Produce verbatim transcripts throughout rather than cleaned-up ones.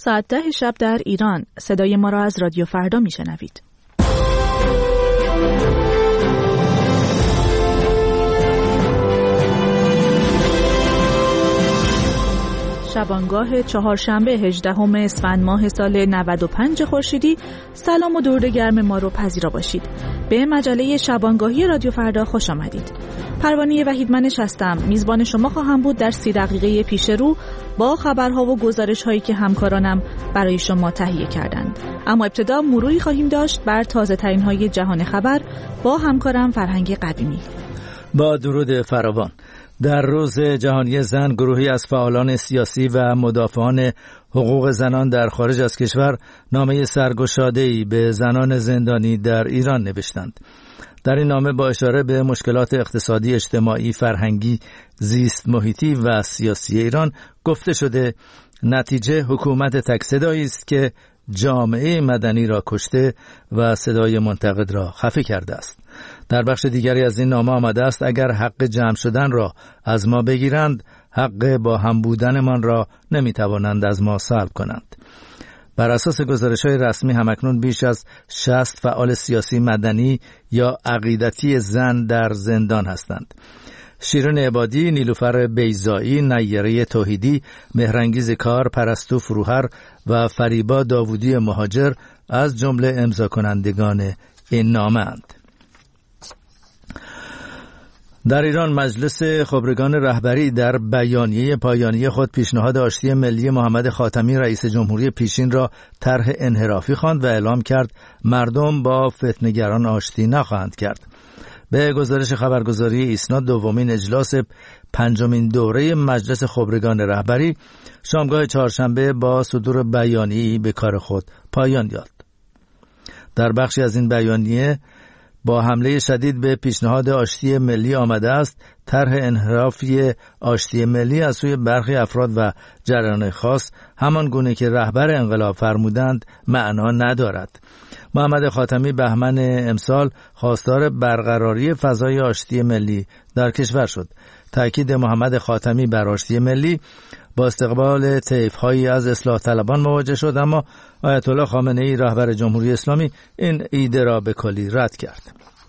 ساعت ده شب در ایران. صدای ما را از رادیو فردا میشنوید. شبانگاه چهارشنبه هجدهم اسفند ماه سال نود و پنج خورشیدی. سلام و درود گرم ما رو پذیرا باشید. به مجله شبانگاهی رادیو فردا خوش آمدید. پروانه وحیدمنش هستم. میزبان شما خواهم بود در سی دقیقه پیش رو با خبرها و گزارش هایی که همکارانم برای شما تهیه کردند. اما ابتدا مروری خواهیم داشت بر تازه ترین های جهان خبر با همکارم فرهنگ قویمی. با درود فراوان. در روز جهانی زن، گروهی از فعالان سیاسی و مدافعان حقوق زنان در خارج از کشور نامه سرگشاده‌ای به زنان زندانی در ایران نوشتند. در این نامه با اشاره به مشکلات اقتصادی، اجتماعی، فرهنگی، زیست محیطی و سیاسی ایران گفته شده نتیجه حکومت تک صدایی است که جامعه مدنی را کشته و صدای منتقد را خفه کرده است. در بخش دیگری از این نامه آمده است اگر حق جمع شدن را از ما بگیرند، حق با هم بودنمان را نمیتوانند از ما سلب کنند. بر اساس گزارش‌های رسمی همکنون بیش از شصت فعال سیاسی، مدنی یا عقیدتی زن در زندان هستند. شیرین عبادی، نیلوفر بیضایی، نیره توحیدی، مهرانگیز کار، پرستو فروهر و فریبا داوودی مهاجر از جمله امضا کنندگان این نامه اند. در ایران مجلس خبرگان رهبری در بیانیه پایانی خود پیشنهاد آشتی ملی محمد خاتمی رئیس جمهوری پیشین را طرح انحرافی خواند و اعلام کرد مردم با فتنه‌گران آشتی نخواهند کرد. به گزارش خبرگزاری ایسنا دومین اجلاس پنجمین دوره مجلس خبرگان رهبری شامگاه چهارشنبه با صدور بیانیه‌ای به کار خود پایان یافت. در بخشی از این بیانیه با حمله شدید به پیشنهاد آشتی ملی آمده است طرح انحرافی آشتی ملی از سوی برخی افراد و جریان خاص همان گونه که رهبر انقلاب فرمودند معنا ندارد. محمد خاتمی بهمن امسال خواستار برقراری فضای آشتی ملی در کشور شد. تأکید محمد خاتمی بر آشتی ملی با استقبال طیف‌هایی از اصلاح طلبان مواجه شد، اما آیت الله خامنه‌ای رهبر جمهوری اسلامی این ایده را به کلی رد کرد.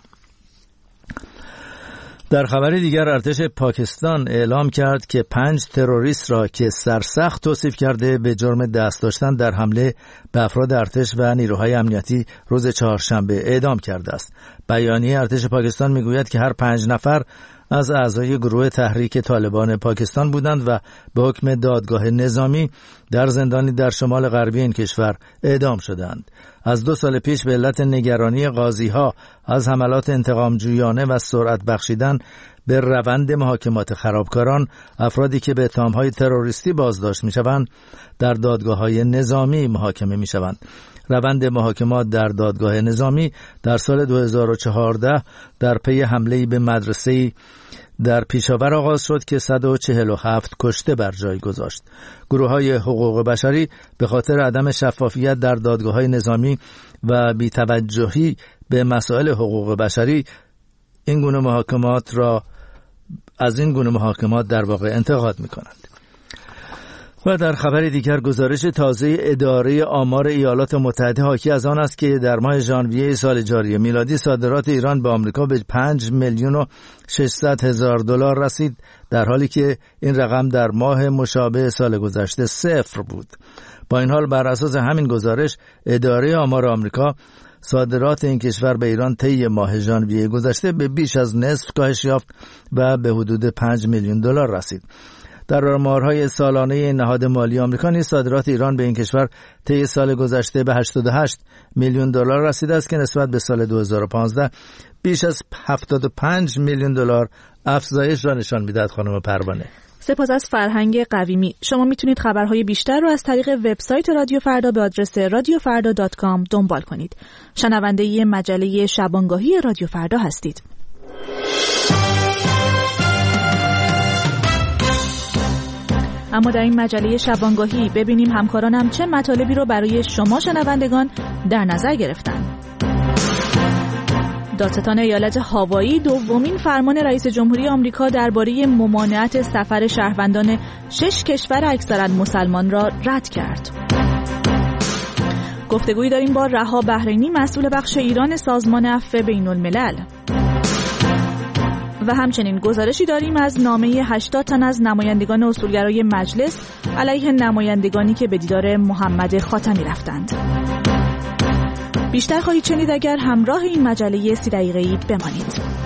در خبری دیگر ارتش پاکستان اعلام کرد که پنج تروریست را که سرسخت توصیف کرده به جرم دست داشتن در حمله به افراد ارتش و نیروهای امنیتی روز چهارشنبه اعدام کرده است. بیانیه ارتش پاکستان میگوید که هر پنج نفر از اعضای گروه تحریک طالبان پاکستان بودند و به حکم دادگاه نظامی در زندانی در شمال غربی این کشور اعدام شدند. از دو سال پیش به علت نگرانی قاضی‌ها از حملات انتقامجویانه و سرعت بخشیدن به روند محاکمات خرابکاران، افرادی که به اتهام‌های تروریستی بازداشت می‌شوند در دادگاه‌های نظامی محاکمه می‌شوند. روند محاکمات در دادگاه نظامی در سال دو هزار و چهارده در پی حمله‌ای به مدرسه‌ای در پیشاور آغاز شد که صد و چهل و هفت کشته بر جای گذاشت. گروه‌های حقوق بشری به خاطر عدم شفافیت در دادگاه‌های نظامی و بی‌توجهی به مسائل حقوق بشری این گونه محاکمات را از این گونه محاکمات در واقع انتقاد می‌کنند. و در خبر دیگر گزارش تازه اداره آمار ایالات متحده حاکی از آن است که در ماه ژانویه سال جاری میلادی صادرات ایران به آمریکا به پنج میلیون و ششصد هزار دلار رسید، در حالی که این رقم در ماه مشابه سال گذشته صفر بود. با این حال بر اساس همین گزارش اداره آمار آمریکا صادرات این کشور به ایران طی ماه ژانویه گذشته به بیش از نصف کاهش یافت و به حدود پنج میلیون دلار رسید. در آمارهای سالانه نهاد مالی آمریکا نیز صادرات ایران به این کشور طی سال گذشته به هشتاد و هشت میلیون دلار رسیده است که نسبت به سال دو هزار و پانزده بیش از هفتاد و پنج میلیون دلار افزایش را نشان می‌دهد. خانم پروانه، سپاس از فرهنگ قویمی. شما میتونید خبرهای بیشتر رو از طریق وبسایت رادیو فردا به آدرس رادیو فردا دات کام دنبال کنید. شنونده مجله شبانگاهی رادیو فردا هستید. اما در این مجله شبانگاهی ببینیم همکارانم چه مطالبی رو برای شما شنوندگان در نظر گرفتن. دادستان ایالت هاوایی دومین فرمان رئیس جمهوری آمریکا درباره ممانعت سفر شهروندان شش کشور اکثراً مسلمان را رد کرد. گفتگویی داریم با رها بحرینی، مسئول بخش ایران سازمان عفو بین الملل. و همچنین گزارشی داریم از نامه هشتاد تن از نمایندگان اصولگرای مجلس علیه نمایندگانی که به دیدار محمد خاتمی رفتند. بیشتر خواهید شنید اگر همراه این مجله سی دقیقه‌ای بمانید.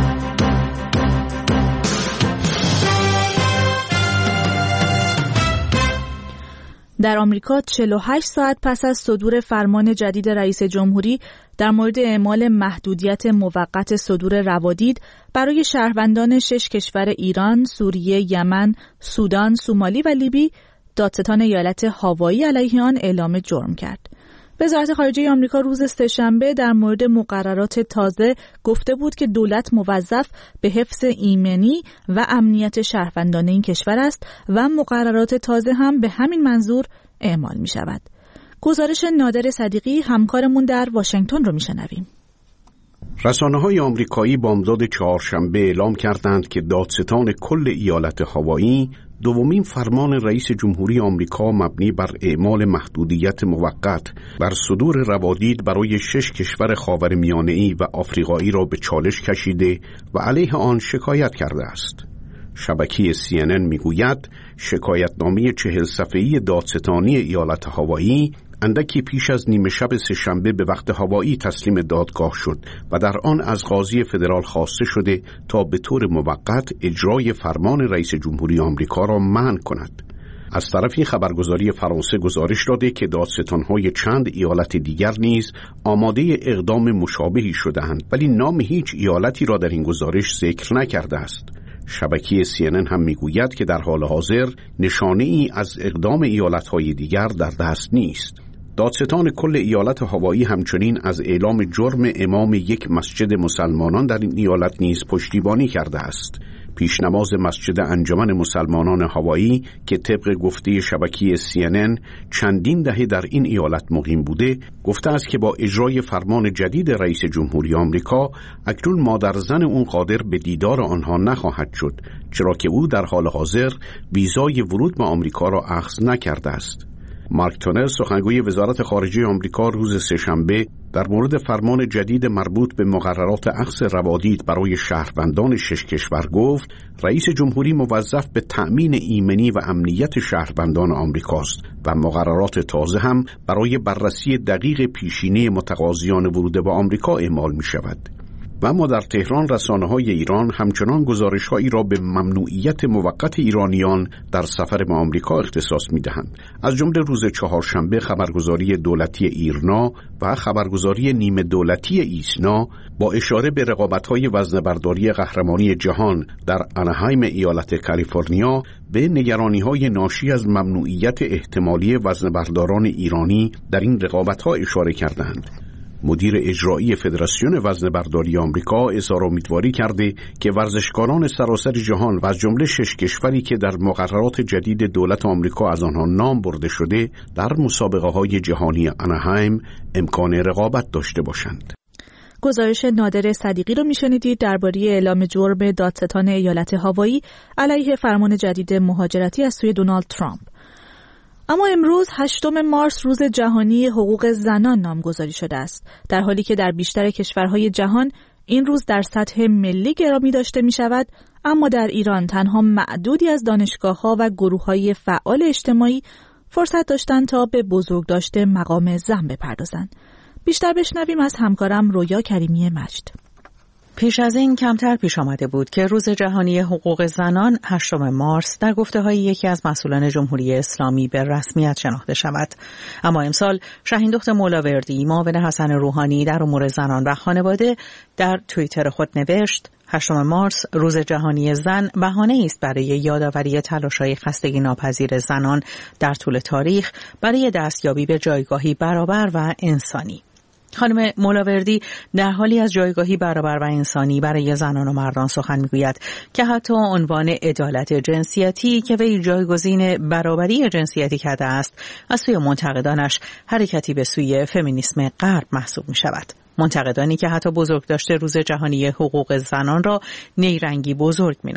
در آمریکا چهل و هشت ساعت پس از صدور فرمان جدید رئیس جمهوری در مورد اعمال محدودیت موقت صدور روادید برای شهروندان شش کشور ایران، سوریه، یمن، سودان، سومالی و لیبی، دادستان ایالت هاوایی علیه آن اعلام جرم کرد. وزارت خارجه آمریکا روز سه‌شنبه در مورد مقررات تازه گفته بود که دولت موظف به حفظ ایمنی و امنیت شهروندان این کشور است و مقررات تازه هم به همین منظور اعمال می شود. گزارش نادر صدیقی همکارمون در واشنگتن رو می شنویم. رسانه‌های آمریکایی بامداد چهارشنبه اعلام کردند که دادستان کل ایالت هاوایی دومین فرمان رئیس جمهوری آمریکا مبنی بر اعمال محدودیت موقت بر صدور روادید برای شش کشور خاورمیانه‌ای و آفریقایی را به چالش کشیده و علیه آن شکایت کرده است. شبکه سی ان ان میگوید شکایتنامه چهل صفحه‌ای دادستانی ایالت هاوایی اندکی پیش از نیمه شب سه‌شنبه به وقت هاوایی تسلیم دادگاه شد و در آن از قاضی فدرال خواسته شده تا به طور موقت اجرای فرمان رئیس جمهوری آمریکا را منع کند. از طرفی خبرگزاری فرانسه گزارش داده که دادستان‌های چند ایالت دیگر نیز آماده اقدام مشابهی شده‌اند، ولی نام هیچ ایالتی را در این گزارش ذکر نکرده است. شبکه سی ان ان هم میگوید که در حال حاضر نشانه ای از اقدام ایالت‌های دیگر در دست نیست. دادستان کل ایالت هاوایی همچنین از اعلام جرم امام یک مسجد مسلمانان در این ایالت نیز پشتیبانی کرده است. پیشنماز مسجد انجمن مسلمانان هاوایی که طبق گفته شبکه سی ان ان چندین دهه در این ایالت مقیم بوده، گفته است که با اجرای فرمان جدید رئیس جمهوری آمریکا اکنون مادرزن اون قادر به دیدار آنها نخواهد شد، چرا که او در حال حاضر ویزای ورود به آمریکا را اخذ نکرده است. مارک تونر، سخنگوی وزارت خارجه آمریکا، روز سه‌شنبه در مورد فرمان جدید مربوط به مقررات اخذ روادید برای شهروندان شش کشور گفت رئیس جمهوری موظف به تأمین ایمنی و امنیت شهروندان آمریکاست و مقررات تازه هم برای بررسی دقیق پیشینه متقاضیان ورود به آمریکا اعمال می شود. و اما در تهران رسانه‌های ایران همچنان گزارش‌هایی را به ممنوعیت موقت ایرانیان در سفر به آمریکا اختصاص می‌دهند. از جمله روز چهارشنبه خبرگزاری دولتی ایرنا و خبرگزاری نیمه دولتی ایسنا با اشاره به رقابت‌های وزنه‌برداری قهرمانی جهان در آناهایم ایالت کالیفرنیا به نگرانی‌های ناشی از ممنوعیت احتمالی وزنه‌برداران ایرانی در این رقابت‌ها اشاره کردند. مدیر اجرایی فدراسیون وزنه‌برداری آمریکا اظهار امیدواری کرده که ورزشکاران سراسر جهان و از جمله شش کشوری که در مقررات جدید دولت آمریکا از آنها نام برده شده در مسابقه‌های جهانی آناهایم امکان رقابت داشته باشند. گزارش نادر صدیقی رو میشنیدید درباره اعلام جرم دادستان ایالت هاوایی علیه فرمان جدید مهاجرتی از سوی دونالد ترامپ. اما امروز هشتم مارس روز جهانی حقوق زنان نامگذاری شده است، در حالی که در بیشتر کشورهای جهان این روز در سطح ملی گرامی داشته می شود، اما در ایران تنها معدودی از دانشگاه‌ها و گروه‌های فعال اجتماعی فرصت داشتند تا به بزرگداشت مقام زن بپردازند. بیشتر بشنویم از همکارم رویا کریمی مجد. پیش از این کمتر پیش آمده بود که روز جهانی حقوق زنان هشتم مارس در گفته‌های یکی از مسئولان جمهوری اسلامی به رسمیت شناخته شود. اما امسال شاهین دخت مولاوردی، معاون حسن روحانی در امور زنان و خانواده، در توییتر خود نوشت: هشتم مارس روز جهانی زن بهانه‌ای است برای یادآوری تلاش‌های خستگی ناپذیر زنان در طول تاریخ برای دستیابی به جایگاهی برابر و انسانی. خانم مولاوردی در حالی از جایگاهی برابر و انسانی برای زنان و مردان سخن میگوید که حتی عنوان عدالت جنسیتی که وی جایگزین برابری جنسیتی کرده است از سوی منتقدانش حرکتی به سوی فمینیسم غرب محسوب می شود. منتقدانی که حتی بزرگداشت روز جهانی حقوق زنان را نیرنگی بزرگ می نامند.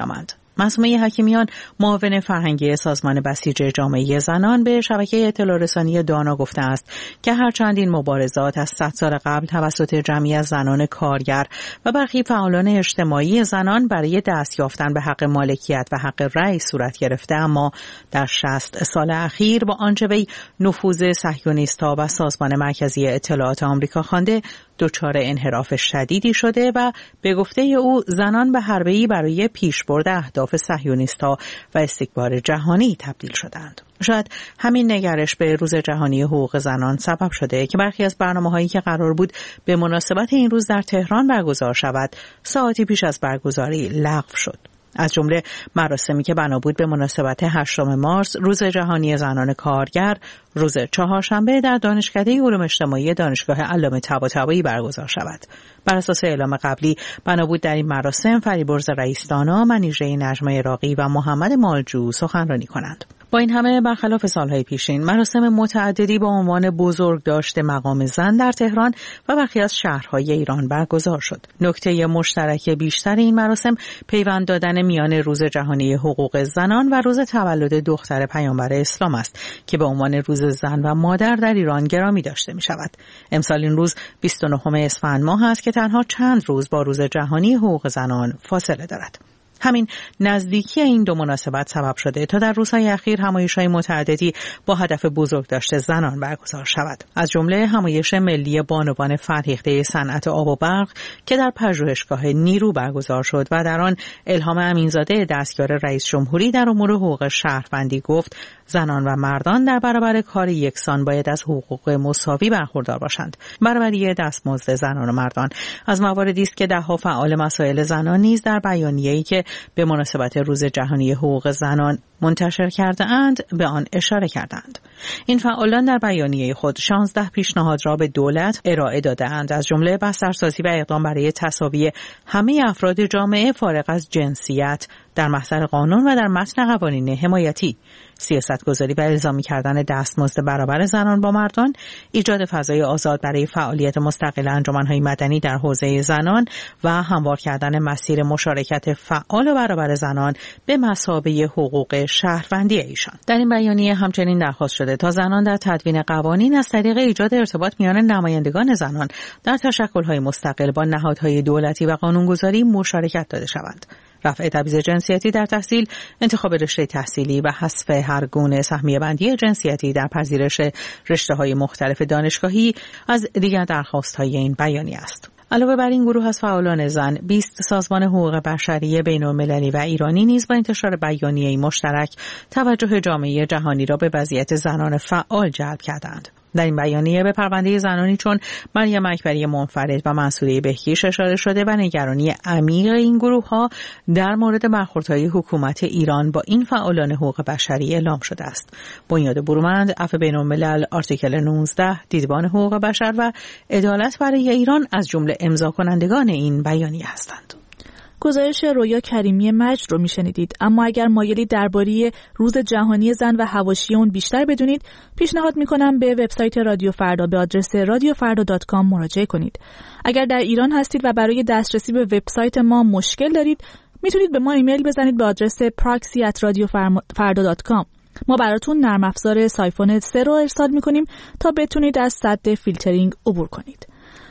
معصومه حکیمیان معاون فرهنگی سازمان بسیج جامعه زنان به شبکه اطلاع رسانی دانا گفته است که هرچند این مبارزات از صد سال قبل توسط جمعی از زنان کارگر و برخی فعالان اجتماعی زنان برای دست یافتن به حق مالکیت و حق رأی صورت گرفته، اما در شصت سال اخیر با آنچه وی نفوذ صهیونیست‌ها و سازمان مرکزی اطلاعات آمریکا خوانده دچار انحراف شدیدی شده و به گفته او زنان به حربه‌ای برای پیشبرد اهداف صهیونیست‌ها و استکبار جهانی تبدیل شدند. شاید همین نگرش به روز جهانی حقوق زنان سبب شده که برخی از برنامه‌هایی که قرار بود به مناسبت این روز در تهران برگزار شود، ساعتی پیش از برگزاری لغو شد. از جمله مراسمی که بنا بود به مناسبت هشتم مارس روز جهانی زنان کارگر روز چهارشنبه در دانشکده علوم اجتماعی دانشگاه علامه طباطبایی برگزار شود. بر اساس اعلام قبلی بنا بود در این مراسم فریبرز رئیس دانا، منیژه نجمه عراقی و محمد مالجو سخنرانی کنند. با این همه برخلاف سالهای پیشین مراسم متعددی با عنوان بزرگ داشته مقام زن در تهران و برخی از شهرهای ایران برگزار شد. نکته مشترک بیشتر این مراسم پیوند دادن میان روز جهانی حقوق زنان و روز تولد دختر پیامبر اسلام است که به عنوان روز زن و مادر در ایران گرامی داشته می شود. امسال این روز بیست و نهم اسفند ماه است که تنها چند روز با روز جهانی حقوق زنان فاصله دارد. همین نزدیکی این دو مناسبت سبب شده تا در روزهای اخیر همایش‌های متعددی با هدف بزرگداشت زنان برگزار شود. از جمله همایش ملی بانوان فرهیخته صنعت آب و برق که در پژوهشگاه نیرو برگزار شد و در آن الهام امینزاده دستیار رئیس جمهوری در امور حقوق شهروندی گفت زنان و مردان در برابر کار یکسان باید از حقوق مساوی برخوردار باشند. برابری دستمزد زنان و مردان از مواردی است که ده‌ها فعال مسائل زنان نیز در بیانیه‌ای که به مناسبت روز جهانی حقوق زنان منتشر کرده اند به آن اشاره کردند. این فعالان در بیانیه خود شانزده پیشنهاد را به دولت ارائه داده‌اند، از جمله بسترسازی و اقدام برای تساوی همه افراد جامعه فارغ از جنسیت در محضر قانون و در متن قوانین حمایتی، سیاست‌گذاری و الزامی کردن دستمزد برابر زنان با مردان، ایجاد فضای آزاد برای فعالیت مستقل انجمن‌های مدنی در حوزه زنان و هموار کردن مسیر مشارکت فعال و برابر زنان به مثابه حقوق شهروندی ایشان. در این بیانیه همچنین درخواست شده تا زنان در تدوین قوانین از طریق ایجاد ارتباط میان نمایندگان زنان در تشکل‌های مستقل با نهادهای دولتی و قانونگذاری مشارکت داده شوند. رفع تبعیض جنسیتی در تحصیل، انتخاب رشته تحصیلی و حذف هر گونه سهمیه بندی جنسیتی در پذیرش رشته‌های مختلف دانشگاهی از دیگر دستخواست‌های این بیانیه است. علاوه بر این گروه از فعالان زن، بیست سازمان حقوق بشری بین‌المللی و ایرانی نیز با انتشار بیانیه‌ای مشترک توجه جامعه جهانی را به وضعیت زنان فعال جلب کردند. در این بیانیه به پرونده زنانی چون مریم اکبری منفرد و منصوره بهکیش اشاره شده و نگرانی عمیق این گروه‌ها در مورد برخوردهای حکومت ایران با این فعالان حقوق بشری اعلام شده است. بنیاد برومند، عفو بین‌الملل، آرتیکل نوزده، دیدبان حقوق بشر و عدالت برای ایران از جمله امضا کنندگان این بیانیه هستند. گزارش رویا کریمی مجد رو میشنیدید. اما اگر مایلی درباره روز جهانی زن و حواشی اون بیشتر بدونید، پیشنهاد میکنم به وبسایت رادیو فردا به آدرس رادیو فردا دات کام مراجعه کنید. اگر در ایران هستید و برای دسترسی به وبسایت ما مشکل دارید، میتونید به ما ایمیل بزنید به آدرس پراکسی ات رادیو فردا دات کام. ما براتون نرم افزار سایفون سه رو ارسال میکنیم تا بتونید از سد فیلترینگ عبور کنید.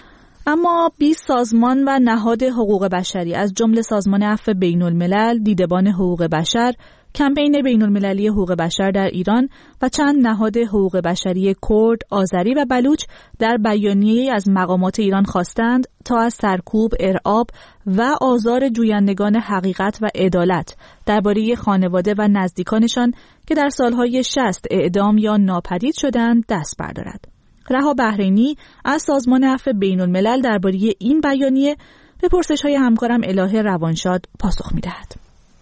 اما بیست سازمان و نهاد حقوق بشری از جمله سازمان عفو بین‌الملل، دیدبان حقوق بشر، کمپین بین‌المللی حقوق بشر در ایران و چند نهاد حقوق بشری کرد، آذری و بلوچ در بیانیه‌ای از مقامات ایران خواستند تا از سرکوب، ارعاب و آزار جویندگان حقیقت و عدالت درباره خانواده و نزدیکانشان که در سالهای شصت اعدام یا ناپدید شدند دست بردارد. رها بحرینی از سازمان عفو بین‌الملل درباره این بیانیه به پرسش‌های همکارم الهه روانشاد پاسخ می‌دهد.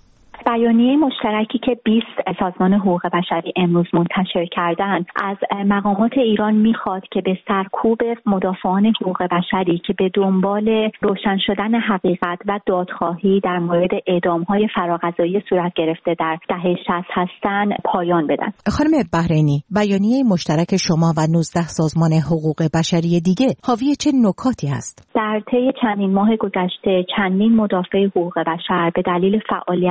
بیانیه مشترکی که بیست سازمان حقوق بشری امروز منتشر کردند از مقامات ایران میخواد که به سرکوب مدافعان حقوق بشری که به دنبال روشن شدن حقیقت و دادخواهی در مورد اعدام‌های فراقضایی صورت گرفته در دهه شصت هستند پایان بدن. خانم بحرینی، بیانیه مشترک شما و نوزده سازمان حقوق بشری دیگه حاوی چه نکاتی است؟ در طی چندین ماه گذشته چندین مدافع حقوق بشر به دلیل فعالیت‌های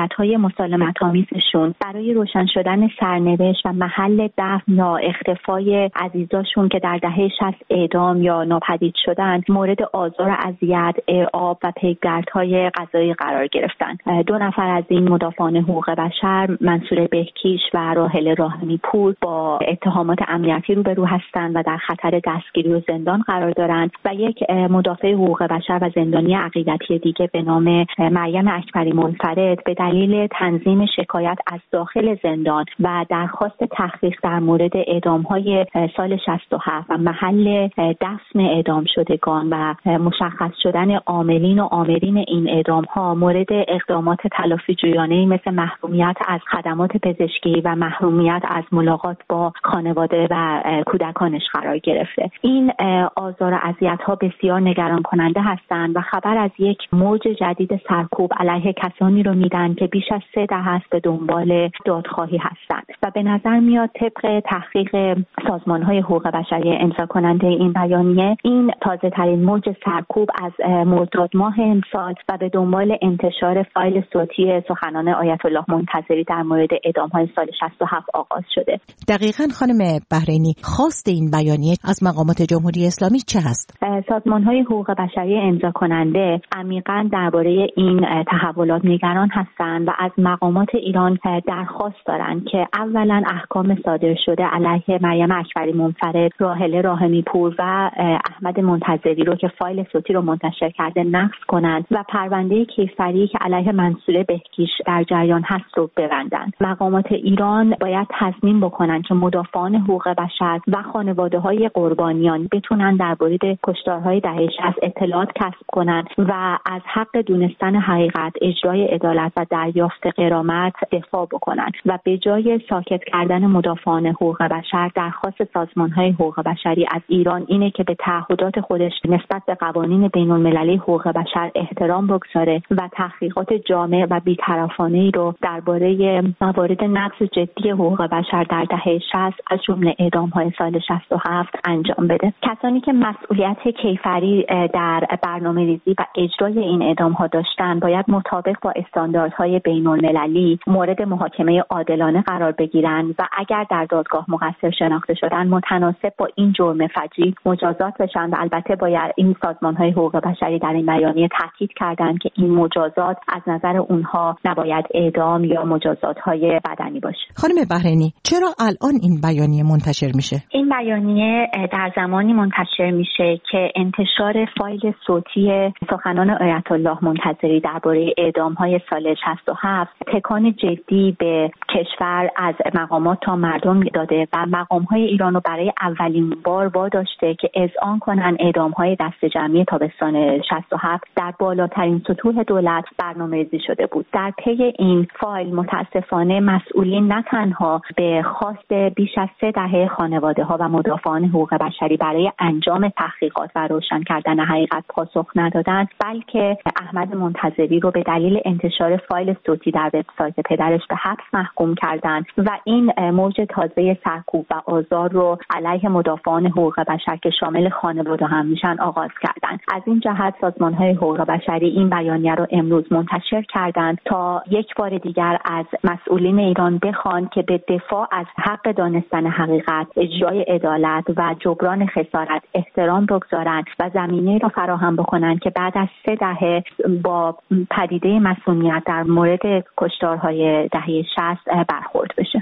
مسالمت‌آمیزشون برای روشن شدن سرنوشت و محل دفن یا اختفای عزیزاشون که در دهه شصت اعدام یا ناپدید شدن مورد آزار و اذیت، ارعاب و پیگردهای قضایی قرار گرفتن. دو نفر از این مدافعان حقوق بشر، منصور بهکیش و راحله راهمی پور، با اتهامات امنیتی روبرو هستند و در خطر دستگیری و زندان قرار دارند و یک مدافع حقوق بشر و زندانی عقیدتی دیگه به نام مریم اکبری منفرد به دلیل تنظیم شکایت از داخل زندان و درخواست تحقیق در مورد اعدام‌های سال شصت و هفت و محل دفن اعدام شدگان و مشخص شدن عاملین و آمرین این اعدام‌ها مورد اقدامات تلافی جویانه‌ای مثل محرومیت از خدمات پزشکی و محرومیت از ملاقات با خانواده و کودکانش قرار گرفته. این آزار و اذیت‌ها بسیار نگران کننده هستند و خبر از یک موج جدید سرکوب علیه کسانی رو میدن که بیش از سه دهه است به دنبال دادخواهی هستند و به نظر میاد طبق تحقیق سازمان‌های حقوق بشری امضا کننده این بیانیه این تازه ترین موج سرکوب از مرداد ماه امسال و به دنبال انتشار فایل صوتی سخنان آیت الله منتظری در مورد اعدام‌های سال شصت و هفت آغاز شده. دقیقاً خانم بحرینی، خواست این بیانیه از مقامات جمهوری اسلامی چه هست؟ سازمان‌های حقوق بشری امضا کننده عمیقاً درباره این تحولات نگران هستند و از مقامات ایران درخواست دارند که اولاً احکام صادر شده علیه مریم اکبری منفرد، راحله راهمی پور و احمد منتظری رو که فایل صوتی رو منتشر کرده نقض کنند و پرونده کیفری که علیه منصور بهکیش در جریان هست رو ببندند. مقامات ایران باید تضمین بکنند که مدافعان حقوق بشر و خانواده‌های قربانیان بتونن در مورد کشتارهای دهه شصت اطلاعات کسب کنند و از حق دونستن حقیقت، اجرای عدالت و دریافت غرامت دفاع بکنند و به جای ساکت کردن مدافعان حقوق بشر درخواست سازمان‌های حقوق بشری از ایران اینه که به تعهدات خودش نسبت به قوانین بین‌المللی حقوق بشر احترام بگذاره و تحقیقات جامع و بی‌طرفانه‌ای رو درباره موارد نقض جدی حقوق بشر در دهه شصت از جمله اعدام‌های سال شصت و هفت انجام بده. کسانی که مسئولیت کیفری در برنامه‌ریزی و اجرای این اعدام‌ها داشتن باید مطابق با استانداردهای بین‌المللی مورد محاکمه عادلانه قرار بگیرند و اگر در دادگاه مقصر شناخته شدن متناسب با این جرم فجیع مجازات بشن و البته باید این سازمان‌های حقوق بشری در این بیانیه تاکید کردند که این مجازات از نظر اونها نباید اعدام یا مجازات‌های بدنی باشه. خانم بحرینی، چرا الان این بیانیه منتشر میشه؟ این بیانیه در زمانی منتشر میشه که انتشار فایل صوتی سخنان آیت الله منتظری درباره اعدام‌های سال شصت و هفت تکان جدی به کشور از مقامات تا مردم داده و مقام‌های ایران رو برای اولین بار واداشته که اذعان کنن اعدام‌های دست جمعی تابستان شصت و هفت در بالاترین سطوح دولت برنامه‌ریزی شده بود. در پی این فایل متاسفانه مسئولین نه تنها به خواست بیش از سه دهه خانواده‌ها و مدافعان حقوق بشری برای انجام تحقیقات و روشن کردن حقیقت پاسخ ندادند، بلکه احمد منتظری رو به دلیل انتشار فایل صوتی در وبسایت پدرش به حبس محکوم کردند و این موج تازه سرکوب و آزار رو علیه مدافعان حقوق بشر که شامل خانواده هم میشن آغاز کردند. از این جهت سازمان‌های حقوق بشری این بیانیه رو امروز منتشر کردند تا یک بار دیگر از مسئولین ایران بخوان که به دفاع از حق دانستن حقیقت، اجرای عدالت و جبران خسارت احترام بگذارند و زمینه را فراهم بکنند که بعد از سه دهه با پدیده مسئولیت در مورد کشتارهای دهه شصت برخورد بشه.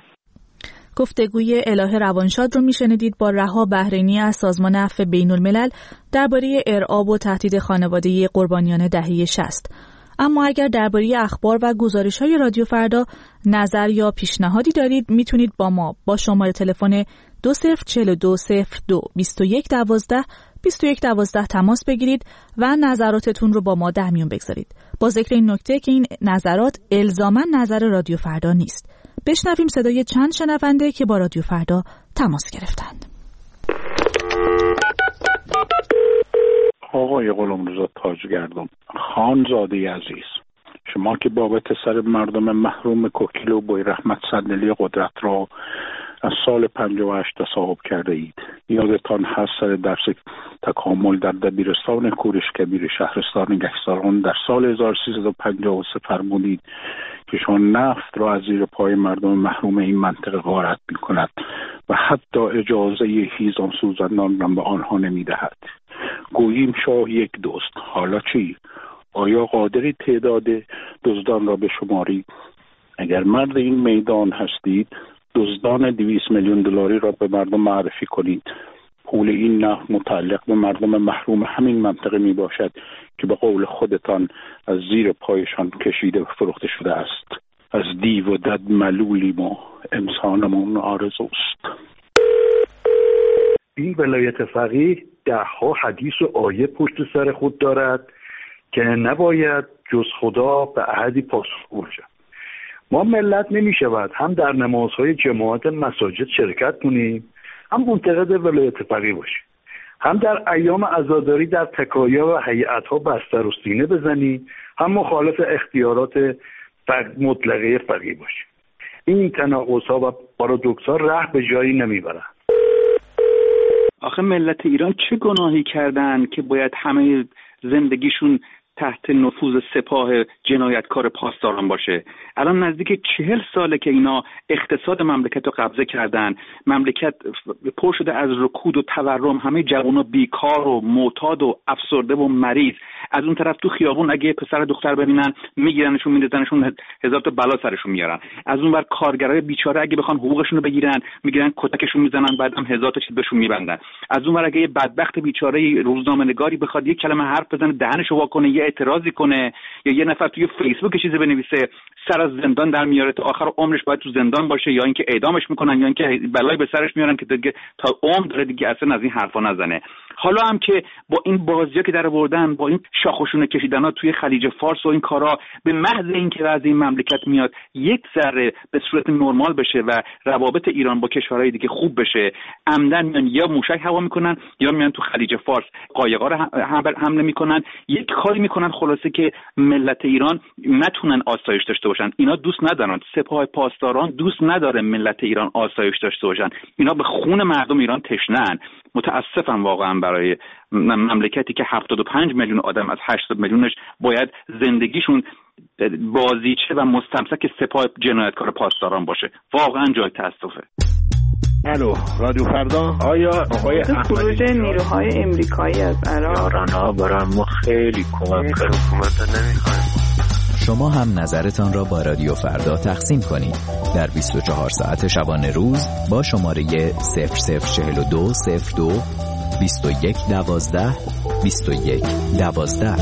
گفتگوی الهه روانشاد رو میشنیدید با رها بحرینی از سازمان عفو بین‌الملل درباره ارعاب و تهدید خانواده قربانیان دهه شصت. اما اگر درباره اخبار و گزارش‌های رادیو فردا نظر یا پیشنهادی دارید میتونید با ما با شماره تلفن دو صفر چهل و دو صفر دو بیست و یک دوازده بیست و یک دوازده تماس بگیرید و نظراتتون رو با ما در میون بگذارید. با ذکر این نکته که این نظرات الزاماً نظر رادیو فردا نیست. بشنویم صدای چند شنونده که با رادیو فردا تماس گرفتند. آقای قلمرضا تاجگردم، خانزاده عزیز، شما که بابت سر مردم محروم کوکیل و بوی رحمت صندلی قدرت را از سال پنجاه و هشت تصاحب کرده اید. یادتان هست سر درس تکامل در دبیرستان کورش کبیر شهرستان گهساران در سال هزار و سیصد و پنجاه و سه فرمودید که شما نفت را از زیر پای مردم محروم این منطقه غارت می‌کند و حتی اجازه هیزم سوزندان را به آنها نمی‌دهد. گوییم شاه یک دزد. حالا چی؟ آیا قادری تعداد دزدان را به شماری؟ اگر مرد این میدان هستید، دزدان دویست میلیون دلاری را به مردم معرفی کنید. پول این نفت متعلق به مردم محروم همین منطقه می باشد که به قول خودتان از زیر پایشان کشیده و فروخته شده است. از دیو و دد ملولیم و انسانمون آرزوست. این ولایت فقیه ده ها حدیث و آیه پشت سر خود دارد که نباید جز خدا به احدی پاسخگو باشد. ما ملت نمی شود هم در نمازهای جماعت مساجد شرکت کنیم، هم منتقد ولایت فقیه باشیم، هم در ایام عزاداری در تکایا و هیئت‌ها بستر و سینه بزنیم، هم مخالف اختیارات مطلقه فقیه باشیم. این تناقض‌ها و پارادوکس‌ها راه به جایی نمیبرند. آخه ملت ایران چه گناهی کردن که باید همه زندگیشون تحت نفوذ سپاه جنایتکار پاسداران باشه؟ الان نزدیک چهل ساله که اینا اقتصاد مملکت رو قبضه کردن، مملکت پر شده از رکود و تورم، همه جوونا بیکار و معتاد و افسرده و مریض. از اون طرف تو خیابون اگه پسر دختر ببینن میگیرنشون میندازنشون، هزار تا بلا سرشون میارن. از اون ور کارگرای بیچاره اگه بخوان حقوقشون رو بگیرن میگیرن کتکشون میزنن، بعدم هزار تا چیز بهشون میبندن. از اون ور اگه یه بدبخت بیچاره روزنامه‌نگاری بخواد یک کلمه حرف بزنه، دهنش وا کنه، یه اعتراضی کنه، یا یه نفر توی فیسبوک چیزی بنویسه، سر از زندان در میاره، تا آخر عمرش باید تو زندان باشه، یا اینکه اعدامش میکنن، یا اینکه بلای به سرش میارن که دیگه تا عمر داره دیگه اصلا از این حرفا نزنه. حالا هم که با این بازی‌ها که در آوردن، با این شاخوشونه کشیدن‌ها توی خلیج فارس و این کارا، به محض اینکه از این مملکت میاد یک ذره به صورت نرمال بشه و روابط ایران با کشورهای دیگه خوب بشه، عمدن میان یا موشک هوا میکنن یا میان تو خلیج فارس قایق‌ها رو حمله میکنن، یک کاری میکنن خلاصه که ملت ایران نتونن آسایش داشته باشن. اینا دوست ندارن، سپاه پاسداران دوست نداره ملت ایران آسایش داشته باشن. اینا به خون مردم ایران تشنه‌اند. متاسفم واقعا برای مملکتی که هفتاد و پنج میلیون آدم از هشتاد میلیونش باید زندگیشون بازیچه و مستمسک سپاه جنایتکار پاسداران باشه. واقعا جای تاسفه. الو، رادیو فردا. آیا آقای خروج نیروهای امریکایی از عراق یاران‌ها برای ما خیلی کمک کرد. حکومت نمیخوایم. شما هم نظرتان را با رادیو فردا تقسیم کنید در بیست و چهار ساعت شبانه روز با شماره صفر صفر چهل و دو صفر دو بیست و یک دوازده بیست و یک دوازده.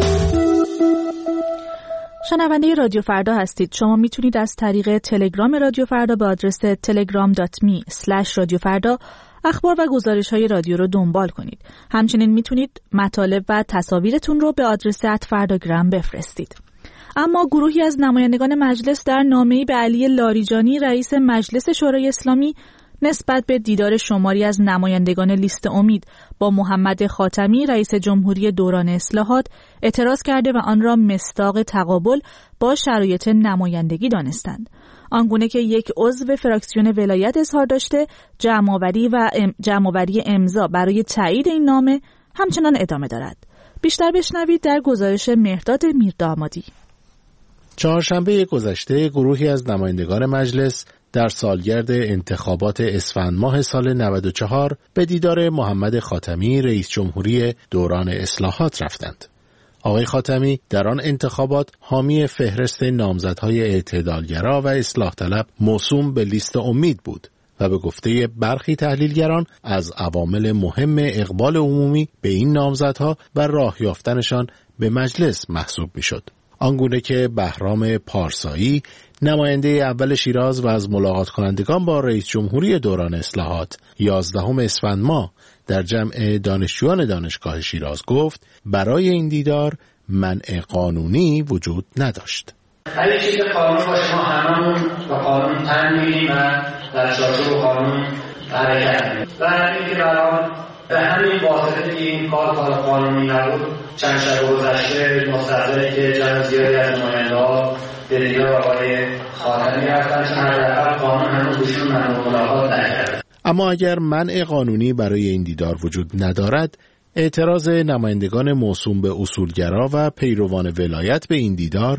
شنونده رادیو فردا هستید. شما میتونید از طریق تلگرام رادیو فردا به آدرس تلگرام دات می اسلش رادیو فردا اخبار و گزارش های رادیو رو دنبال کنید. همچنین میتونید مطالب و تصاویرتون رو به آدرس ات فرداگرام بفرستید. اما گروهی از نمایندگان مجلس در نامه‌ای به علی لاریجانی رئیس مجلس شورای اسلامی نسبت به دیدار شماری از نمایندگان لیست امید با محمد خاتمی رئیس جمهوری دوران اصلاحات اعتراض کرده و آن را مصداق تقابل با شرایط نمایندگی دانستند. آنگونه که یک عضو فراکسیون ولایت اظهار داشته، جمع‌آوری و ام... جمع‌آوری امضا برای تایید این نامه همچنان ادامه دارد. بیشتر بشنوید در گزارش مهرداد میردامادی. چهارشنبه گذشته گروهی از نمایندگان مجلس در سالگرد انتخابات اسفند ماه سال نود و چهار به دیدار محمد خاتمی رئیس جمهوری دوران اصلاحات رفتند. آقای خاتمی در آن انتخابات حامی فهرست نامزدهای اعتدالگرا و اصلاح طلب موسوم به لیست امید بود و به گفته برخی تحلیلگران از عوامل مهم اقبال عمومی به این نامزدها و راه یافتنشان به مجلس محسوب می‌شد. آنگونه که بهرام پارسایی نماینده اول شیراز و از ملاقات کنندگان با رئیس جمهوری دوران اصلاحات یازدهم اسفند ماه در جمع دانشجویان دانشگاه شیراز گفت برای این دیدار منع قانونی وجود نداشت. هر چیز قانون باشه ما هممون با قانون تن می‌گیریم و در چارچوب قانون حرکت می‌کنیم. و اینکه برای به همین واسطه که این کار کار قانونی نبود، چند شب گذشته مستحضره که جمع زیادی از نماینده‌ها به دیدار آقای خاتمی رفتن، چون حداقل قانون هنوز بهشون ممنوع ملاقات نکرده. اما اگر منع قانونی برای این دیدار وجود ندارد، اعتراض نمایندگان موسوم به اصولگرا و پیروان ولایت به این دیدار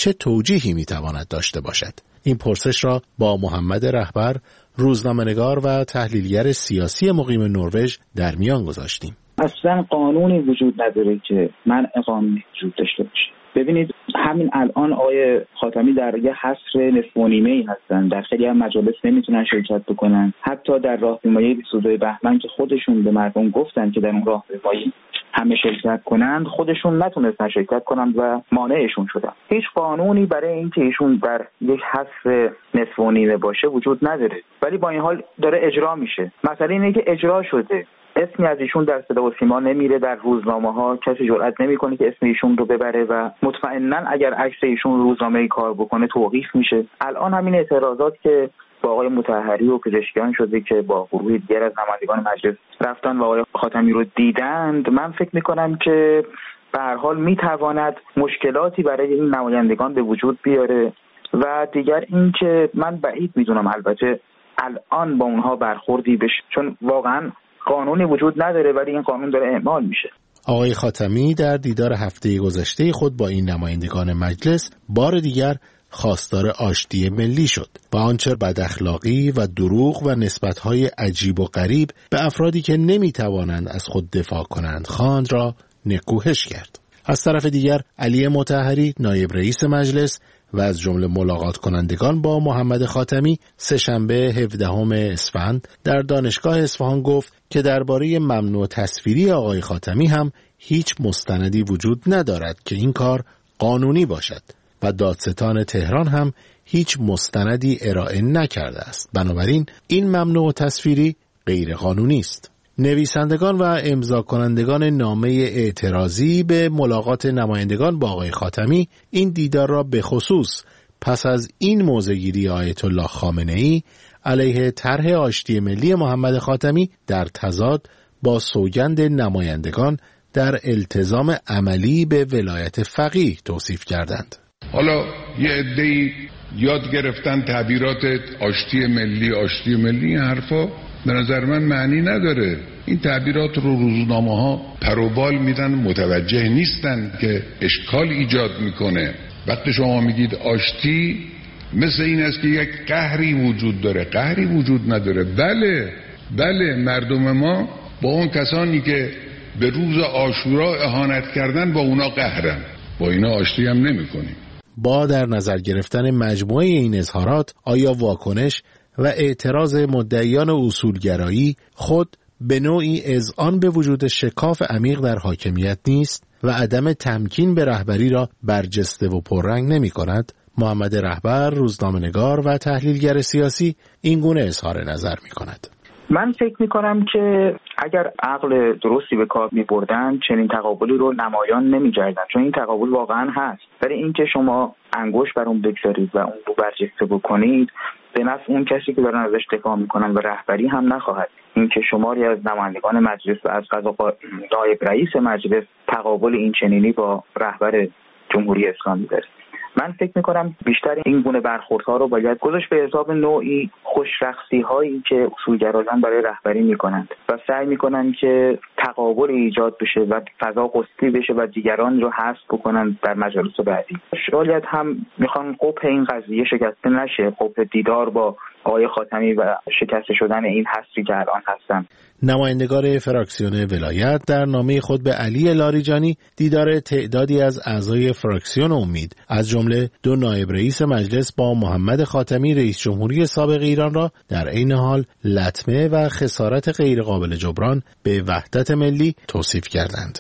چه توجیهی میتواند داشته باشد؟ این پرسش را با محمد رهبر، روزنامه‌نگار و تحلیلگر سیاسی مقیم نروژ در میان گذاشتیم. اصلا قانونی وجود نداره که منع قانونی وجود داشته باشه. ببینید همین الان آقای خاتمی در یه حصر نصف و نیمه‌ای هستن، در خیلی از مجالس نمیتونن شرکت بکنن. حتی در راهپیمایی بیست و دو بهمن که خودشون به مردم گفتن که در اون راهپیمایی همه شرکت کنند، خودشون نتونستن شرکت کنند و مانعشون شدن. هیچ قانونی برای اینکه ایشون در یک حصر نصف و نیمه باشه وجود نداره، ولی با این حال داره اجرا میشه. مثلا اینه که اجرا شده، اسمی از ایشون در صدا و سیما نمیره، در روزنامه ها کسی جرئت نمیکنه که اسم ایشون رو ببره و مطمئنا اگر عکس ایشون روزنامه‌ای کار بکنه توقیف میشه. الان همین اعتراضات که با آقای مطهری و پزشکیان شده که با گروه دیگر از نمایندگان مجلس رفتن و آقای خاتمی رو دیدند، من فکر میکنم که به هر حال میتواند مشکلاتی برای این نمایندگان به وجود بیاره و دیگر اینکه من بعید میدونم البته الان با اونها برخوردی بشه، چون واقعا قانونی وجود نداره ولی این قانون داره اعمال میشه. آقای خاتمی در دیدار هفته گذشته خود با این نمایندگان مجلس بار دیگر خواستار آشتی ملی شد و آنچه بد اخلاقی و دروغ و نسبت‌های عجیب و غریب به افرادی که نمی‌توانند از خود دفاع کنند خواند را نکوهش کرد. از طرف دیگر علی مطهری نایب رئیس مجلس و از جمله ملاقات کنندگان با محمد خاتمی سه‌شنبه هفدهم اسفند در دانشگاه اصفهان گفت که درباره ممنوع تصویری آقای خاتمی هم هیچ مستندی وجود ندارد که این کار قانونی باشد و دادستان تهران هم هیچ مستندی ارائه نکرده است. بنابراین این ممنوع تصویری غیر قانونی است. نویسندگان و امضا کنندگان نامه اعتراضی به ملاقات نمایندگان با آقای خاتمی این دیدار را به خصوص پس از این موضع‌گیری آیت الله خامنه‌ای علیه طرح آشتی ملی محمد خاتمی در تضاد با سوگند نمایندگان در التزام عملی به ولایت فقیه توصیف کردند. حالا یه عده‌ای یاد گرفتن تعبیرات آشتی ملی آشتی ملی این حرفا به نظر من معنی نداره. این تعبیرات رو روزنامه ها پروبال میدن، متوجه نیستن که اشکال ایجاد میکنه. وقتی شما میگید آشتی مثل این است که یک قهری وجود داره. قهری وجود نداره. بله بله مردم ما با اون کسانی که به روز عاشورا اهانت کردن با اونا قهرن، با اینا آشتی هم نمی کنیم. با در نظر گرفتن مجموعه این اظهارات آیا واکنش و اعتراض مدعیان اصولگرایی خود به نوعی اذعان به وجود شکاف عمیق در حاکمیت نیست و عدم تمکین به رهبری را برجسته و پررنگ نمی کند؟ محمد رهبر، روزنامه‌نگار و تحلیلگر سیاسی این گونه اظهار نظر می کند. من فکر می کنم که اگر عقل درستی به کار می بردن چنین تقابلی رو نمایان نمی جایدن، چون این تقابل واقعا هست. ولی اینکه شما انگشت بر اون بگذارید و اون رو برجسته بکنید به نفع اون کسی که دارن ازش دفاع میکنن و رهبری هم نخواهد. اینکه شماری از نمایندگان مجلس و از قضا نایب رئیس مجلس تقابل این چنینی با رهبر جمهوری اسلامی داره. من فکر میکنم بیشتر این گونه برخوردها رو باید گذاشت به حساب نوعی خوشرخصی هایی که اصولگرایان برای رهبری میکنند و سعی میکنند که تقابل ایجاد بشه و فضا قطبی بشه و دیگران رو حذف بکنند در مجالس بعدی. شاید هم میخوان قبح این قضیه شکسته نشه، قبح دیدار با آقای خاتمی و شکسته شدن این حصری که الان هستن. نمایندگان فراکسیون ولایت در نامه خود به علی لاریجانی دیدار تعدادی از اعضای فراکسیون امید از جمله دو نایب رئیس مجلس با محمد خاتمی رئیس جمهوری سابق ایران را در عین حال لطمه و خسارت غیرقابل جبران به وحدت ملی توصیف کردند.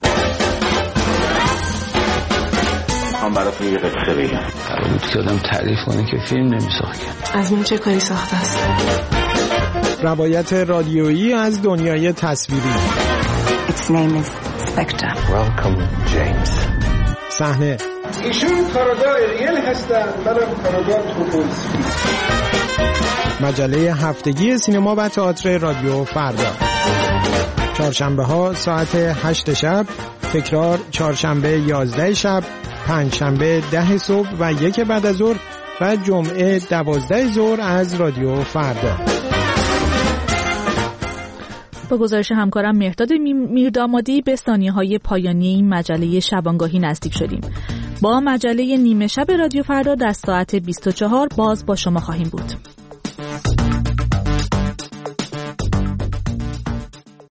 من براتون یه قصه بگم. قرار بود که آدم تعریف کنه که فیلم نمی‌ساخت. از من چه کاری ساخته است؟ روایت رادیویی از دنیای تصویری. Its name is Spectre. Welcome James. صحنه. ایشون کارگاه ریل هستن، منم کارگاه توپولسکی. مجله هفتگی سینما و تئاتر رادیو فردا. چهارشنبه ها ساعت هشت شب، تکرار چهارشنبه یازده شب، پنجشنبه ده صبح و یک بعد از ظهر و جمعه دوازده ظهر از رادیو فردا. با گزارش همکارم مهرداد میردامادی به ثانیه‌های پایانی این مجله شبانگاهی نزدیک شدیم. با مجله نیمه شب رادیو فردا در ساعت بیست و چهار باز با شما خواهیم بود.